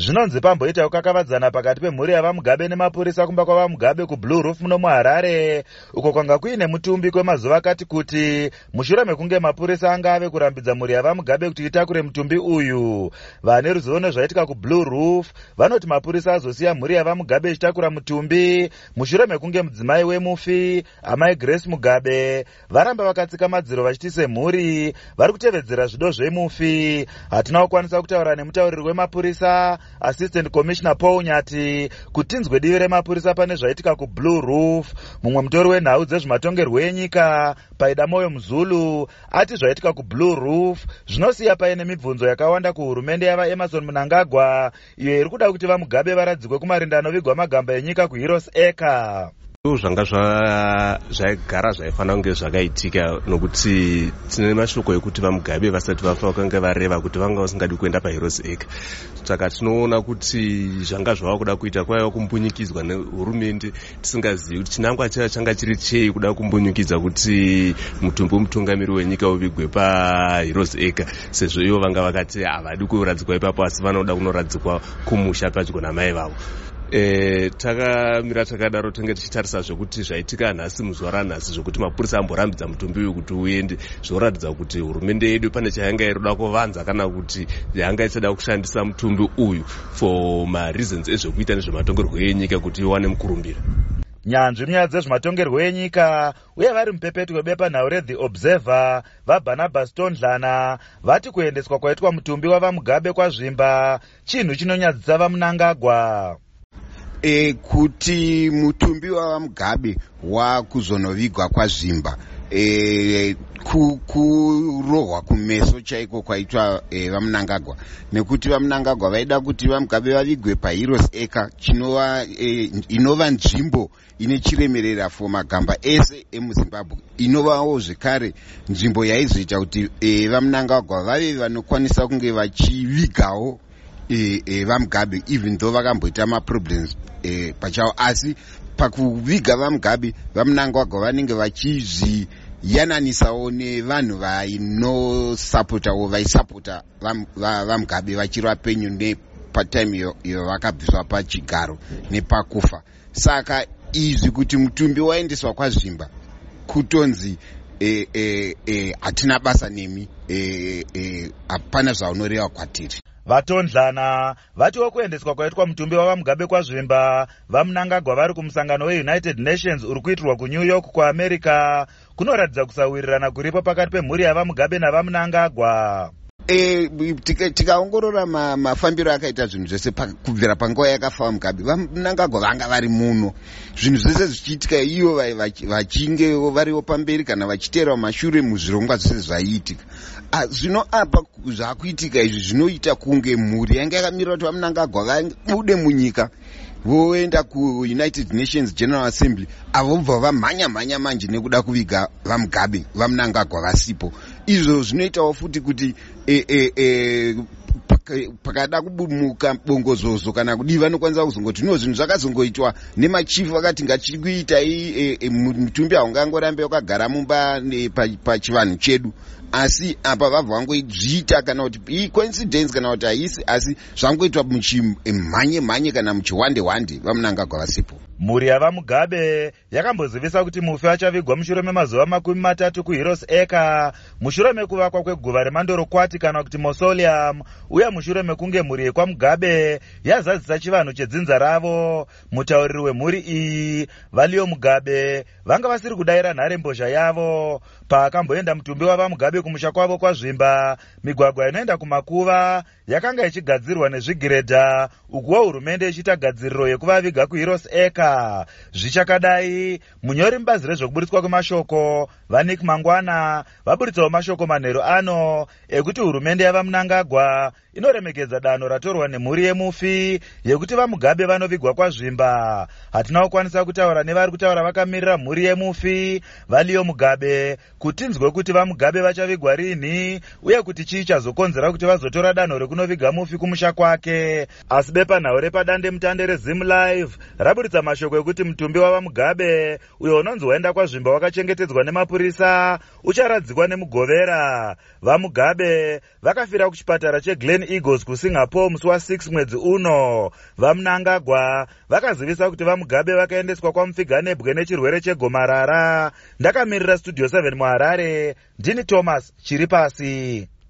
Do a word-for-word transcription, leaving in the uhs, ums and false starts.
Zvinonzi pamboita kukakavadzana pakati pemhuri yavaMugabe nemapurisa kumba kwavaMugabe kuBlue Roof muno muHarare, uko kwanga kuine mutumbi kwemazuva akati kuti mushure mekunge mapurisa anga ave kurambidza mhuri yavaMugabe kuti itakure mutumbi uyu. Vane ruzivo nezvaitika kuBlue Roof vanoti mapurisa azosiya mhuri yavaMugabe ichitakura mutumbi mushure mekunge mudzimai wemufi amai Grace Mugabe varamba vakatsika madziro vachiti semhuri vari kutevedzera zvido zvemufi. Hatina kukwanisa kutaura nemutauriri wemapurisa Assistant Commissioner Paul Nyati kuti tinzwe divi remapurisa pane zvaitika kuBlue Roof. Mumwe mutori wenhau dzezvematongerwo enyika Paida Moyo Muzulu ati zvaitika kuBlue Roof zvinosiya paine mibvunzo yakawanda kuhurumende yava Emerson Mnangagwa iyo iri kuda kuti vaMugabe varadzikwe kumarinda anovigwa magamba enyika kuHeroes Acre. Zvanga zvagara zvaifanira kunge zvakaitika nokuti tine mashoko ekuti vaMugabe vasati vafa vakanga vareva kuti vanga vasingadi kuenda paHeroes Acre. Saka tinoona kuti zvanga zvava kuda kuita kwaiva kumbunyikidzwa nehurumende tisingazivi kuti chinangwa chaiva changa chiri chei kuda kumbunyikidza kuti mutumbi mutungamiri wenyika uvigwe paHeroes Acre, sezvo ivo vanga vakati havadi kuradzikwa ipapo asi vanoda kunoradzikwa kumusha padyo namai vavo. E, takamira takadaro tenge tichitarisa zvokuti zvaitika nhasi muzuva ranhasi zvokuti mapurisa amborambidza mutumbi uyu kuti uende, zvoratidza kuti hurumende yedu pane chayanga iroda kuvanza kana kuti yanga ichida kushandisa mutumbi uyu for mareasons ezvokuita nezvematongerwo enyika kuti iwane mukurumbira. Nyanzvi munyaya dzezvematongerwo enyika uye vari mupepeto webepanhau reThe Observer vaBarnabas Tondlana vati kuendeswa kwaitwa mutumbi wavaMugabe kwazvimba chinhu chinonyadzisa vaMnangagwa. E, kuti mutumbi wavaMugabe wakuzonovigwa kwazvimba e, kurohwa kumeso chaiko kwaitwa e, vaMnangagwa, nekuti vaMnangagwa vaida kuti vaMugabe vavigwe paHeroes Acre chinova e, inova nzvimbo ine chiremerera for magamba ese emuZimbabwe, inovawo zvekare nzvimbo yaizoita kuti e, vaMnangagwa vave vanokwanisa kunge vachivigawo E, e, vaMugabe even though vakamboita maproblems e, pachavo, asi pakuviga vaMugabe vaMnangagwa vanenge vachizviyananisawo nevanhu vainosapota vaisapota vaMugabe vachirwa penyu nepatime iyo vakabviswa pachigaro nepakufa. Saka izvi kuti mutumbi waendeswa kwazvimba kutonzi e, e, e, hatina basa nemi hapana e, e, zvaunoreva kwatiri. Vatondlana vatiwo kuendeswa kwaitwa mutumbi wavaMugabe kwazvimba vaMnangagwa vari kumusangano weUnited Nations uri kuitirwa kuNew York kuAmerica kunoratidza kusawirirana kuripo pakati pemhuri yavaMugabe navaMnangagwa. E, tikaongorora tika mafambiro akaita zvinhu zvese kubvira panguva yakafa vaMugabe, vaMnangagwa vanga vari muno zvinhu zvese zvichiitika iyo vachinge variwo pamberi kana vachiteerwa mashure muzvirongwa zvese zvaiitika. Zvino apa zvakuitika izvi zvinoita kunge mhuri yanga yakamirira kuti vaMnangagwa vabude munyika voenda kuUnited Nations General Assembly avobva vamhanya mhanya manje nekuda kuviga vaMugabe vaMnangagwa vasipo. Izvo zvinoitawo futi kuti e, e, e, pakada kubumuka bongozozo kana kudii vanokwanisa kuzongoti no zvinhu zvakazongoitwa nemachifu vakati ngachikuitai e, e, mutumbi haungangorambe wakagara mumba pachivanhu chedu, asi apa vabva vangoizviita kana kuti icoincidence kana kuti haisi, asi zvangoitwa muchimhanye mhanye kana muchiwande wande vaMnangagwa vasipo. Mhuri yavaMugabe yakambozivisa kuti mufi achavigwa mushure memazuva makumi matatu kuHeroes Acre mushure mekuvakwa kweguva remandorokwati kana kuti mausoleum, uye mushure mekunge mhuri yekwaMugabe yazadzisa chivanhu chedzinza ravo. Mutauriri wemhuri iyi Valio Mugabe vanga vasiri kudayira nharembozha yavo paakamboenda mutumbi wavaMugabe kumusha kwavo kwazvimba. Migwagwa inoenda kumakuva yakanga ichigadzirwa nezvigiredha ukuwo hurumende ichiita gadziriro yekuvaviga kuHeroes Acre. Zvichakadai, munyori mubazi rezvokuburitswa kwemashoko vaNick Mangwana vaburitsawo mashoko manheru ano ekuti hurumende yavaMnangagwa inoremekedza danho ratorwa nemhuri yemufi yekuti vaMugabe vanovigwa kwazvimba. Hatina kukwanisa kutaura nevari kutaura vakamirira mhuri yemufi Valio Mugabe kuti tinzwe kuti vaMugabe vachavigwa rini uye kuti chii chazokonzera kuti vazotora danho rekuno unoviga mufi kumusha kwake. Asi bepanhau repadande mutande reZim Live raburitsa mashoko ekuti mutumbi wavaMugabe uyo unonzi waenda kwazvimba wakachengetedzwa nemapurisa ucharadzikwa nemugovera. VaMugabe vakafira kuchipatara cheGlen Eagles kuSingapore musi wa6 mwedzi uno. VaMnangagwa vakazivisa kuti vaMugabe vakaendeswa kwaMupfiganebwe nechirwere chegomarara. Ndakamirira Studio seven muHarare, ndini Thomas Chiripasi.